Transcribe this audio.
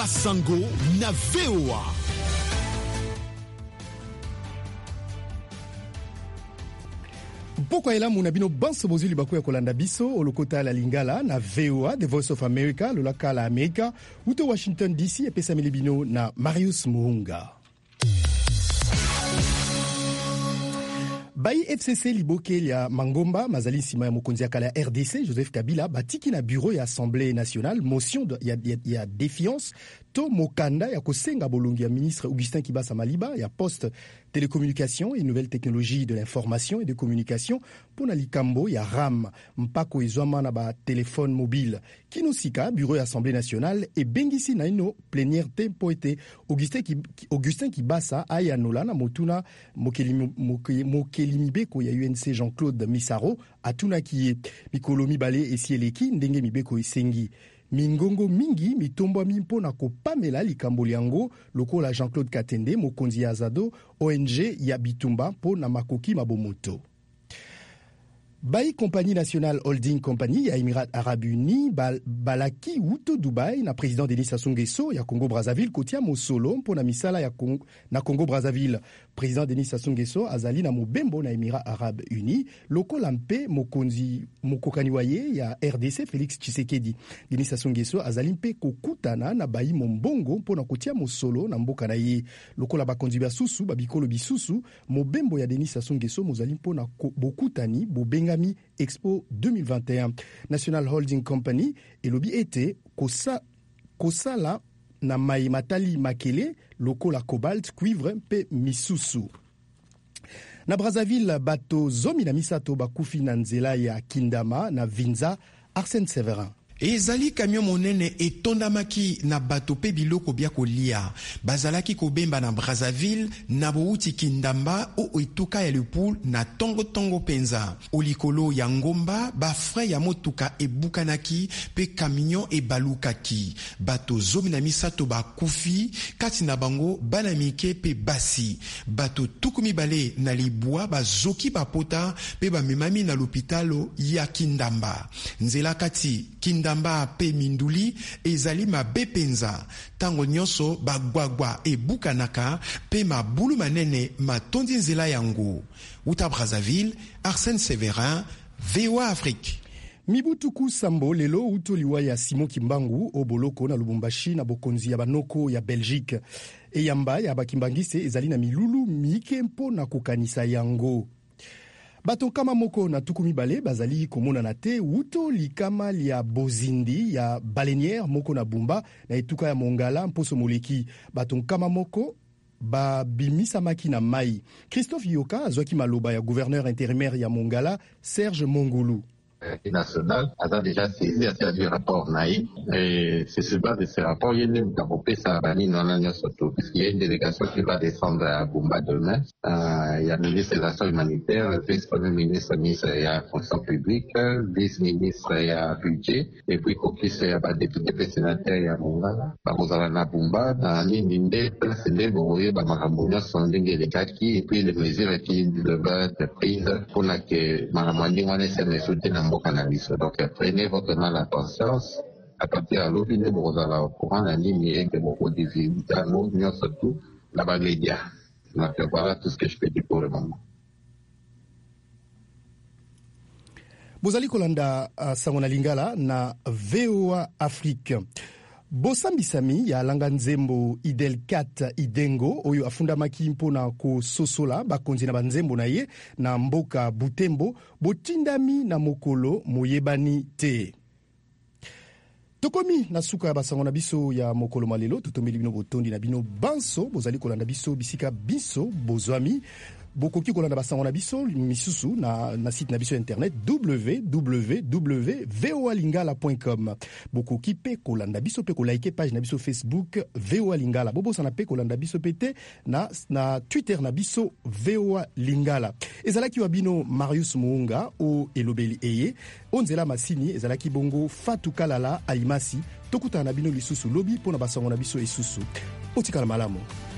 Basango na VOA. Poko elamu na bino banso bozuli baku ya kolanda biso olokota la lingala na VOA, The Voice of America, lolaka la Amerika, uto Washington DC epesa milibino na Marius Muhunga. Bayi FCC liboke ya Mangomba, mazali nsima ya mokonzi ya kala ya RDC, Joseph Kabila, batiki na bureau ya Assemblée nationale, motion ya défiance, to mokanda ya kosenga bolongi ya ministre Augustin Kibasa Maliba, ya poste télécommunication et nouvelles technologies de l'information et de communication, pona likambo ya RAM, mpako ezwama na ba téléphone mobile. Kinosika, bureau ya Assemblée nationale, e bengisi na ino plénière tempo ete Augustin Kibasa ayanola na motuna mokelimibeko ya UNC Jean-Claude Misaro, atuna kiye mikolo mibale esieleki ndenge mibeko esengi. Mingongo mingi mitombo mimpo na kopamela likambo liango lokola Jean-Claude Katende mokonzi ya Azado ONG ya Bitumba po na makoki mabomoto. Bayi Compagnie Nationale Holding Company ya Emirat Arab Uni balaki wuto Dubai na président Denis Sassou Nguesso ya Congo Brazzaville kotia mosolo mpo na misala ya na Congo Brazzaville. Président Denis Sassou Nguesso azali na mobembo na Emirat Arab Uni lokola mpe mokonzi mokokani waye ya RDC Félix Tshisekedi. Denis Sassou Nguesso azali mpe kokutana na bayi mombongo mpo na kotia mosolo na mboka na ye lokola bakonzi basusu babikolo bisusu mobembo ya Denis Sassou Nguesso mozali mpo na bokutani bobenga Expo 2021. National Holding Company elobi ete kosala na mai matali makele lokola cobalt, cuivre mpe misusu. Na Brazzaville bato zomi na misato bakufi na nzela ya Kindama na Vinza, Arsène Severin. Ezali camion monene etondamaki na bato pe biloko bia kolia. Bazalaki kobemba na Brazzaville na bouti Kindamba o etuka ya Lepoul na tongo penza. Olikolo ya ngomba ba frais ya motuka ebukanaki pe camion ebalukaki. Bato zomi na misato bakufi kati na bango bana mike pe basi. Bato tukumi bale na libwa bazoki bapota pe bamemami na l'hôpitalo ya Kindamba. Nzela kati Kindamba pe minduli ezali mabe penza tango nyonso bagwagwa ebukanaka pe mabulu manene matondi nzela yango. Uta Brazzaville, Arsène Severin, VOA Afrique. Mibutuku sambo lelo utoliwa ya Simon Kimbangu oboloko na Lubumbashi na bokonzi ya banoko ya Belgique. Eyamba ya bakimbangise ezali na milulu mike mpo na kokanisa yango. Bato kama moko na tukumi bale bazali komona na te wuto likama lia bozindi ya baleinière moko na Bumba na etuka ya Mongala mposo moleki. Bato kama moko ba bimisamaki na mai. Christophe Yoka azwaki maloba ya gouverneur intérimaire ya Mongala Serge Mongulu. National a déjà saisi à du rapport Naï et c'est sur base de ce rapport il y a une surtout parce qu'il y a une délégation qui va descendre à Bumba demain. Il y a le ministre des Affaires humanitaires, le vice-premier ministre, ministre de la fonction publique, vice-ministre de la budget et puis caucus il y a député sénateur il y a Mongala. Bakozala na Bumba na ninde place de boye ba makambonya sondenge les kaki et puis les mesures qui doivent être prises pour que makambonya wana se soutient. Donc prenez votre mal à conscience à partir de l'objet de vous allez au courant la ligne et que beaucoup de visiteurs nous surtout la baglédia. Donc voilà tout ce que je peux dire pour le moment. Bozali kolanda Sangona Lingala na VOA Afrique. Bosambisami ya langa nzembo Idel 4 Idengo oyo afundamaki mpona ko sosola bakonzi na banzembo na ye na mboka Butembo botindami na mokolo moyebani te. Tokomi na suka ya basango na biso ya mokolo malelo totomeli bino botondi na bino banso bozali kolanda biso bisika biso bozwami bokoki kolanda basango na biso misusu na site na biso internet www.voalingala.com. Bokoki pe kolanda biso pe ko like page na biso Facebook VOA Lingala. Bobosa na pe kolanda biso pete na Twitter na biso VOA Lingala. Ezalaki wabino Marius Muhunga o elobeli eye onzela masini ezalaki bongo Fatou Kalala Alimasi tokuta na bino lisusu lobi pona basango na biso isusu. Otikala malamu.